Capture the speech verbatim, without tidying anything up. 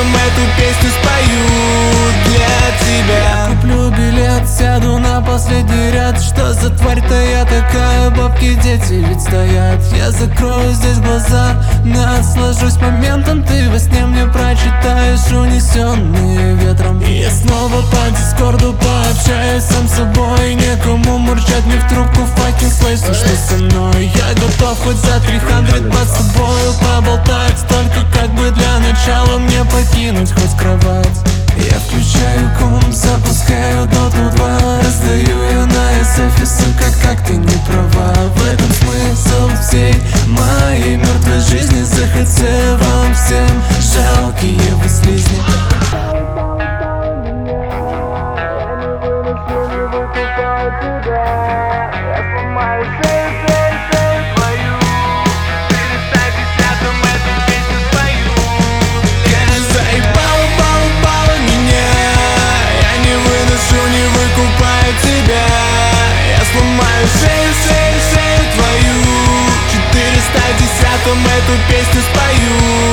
десятом эту песню спою для тебя. Я куплю билет, сяду на последний ряд. Что за тварь-то я такая? Бабки, дети ведь стоят. Я закрою здесь глаза, наслажусь моментом. Ты во сне мне прочитаешь унесенные ветром. И я снова по дискорду пообщаюсь сам с собой. Некому мурчать мне в трубку, fucking place. Ну что со мной? Я готов хоть за триста бат с тобою поболтать. Только как бы для начала мне покинуть хоть кровать. Я включаю комп, запускаю доту два. Раздаю ее на эс эф, и сука, как ты не права. В этом смысл всей моей мертвой жизни. Захотел вам всем жалкие вы слизни. Эту песню спою